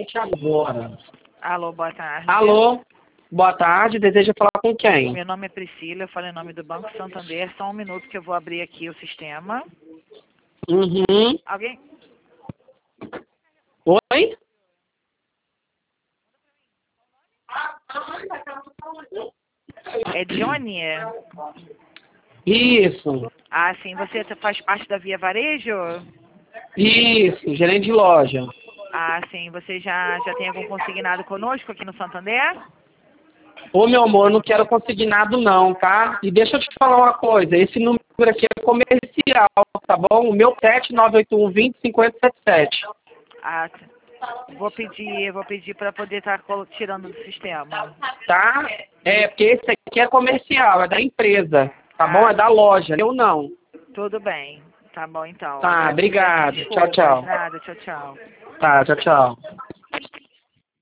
gente agora. Alô, boa tarde. Alô, boa tarde, deseja falar com quem? Meu nome é Priscila, eu falo em nome do Banco Santander. Só um minuto que eu vou abrir aqui o sistema. Uhum. Alguém? Oi? É Johnny? Isso, Ah, sim. Você faz parte da Via Varejo? isso, gerente de loja. Ah, sim. Você já tem algum consignado conosco aqui no Santander? Ô, meu amor, eu não quero consignado não, tá? E deixa eu te falar uma coisa, esse número aqui é comercial, tá bom? O meu 7981 20 5077. Ah, vou pedir para poder estar tirando do sistema. Tá? É, porque esse aqui é comercial, é da empresa, tá bom? Ah, É da loja, eu não. tudo bem. Tá bom, então. Tá, Peço obrigado. Tchau, desculpas. tchau. Nada, tchau, tchau. Tá, tchau, tchau.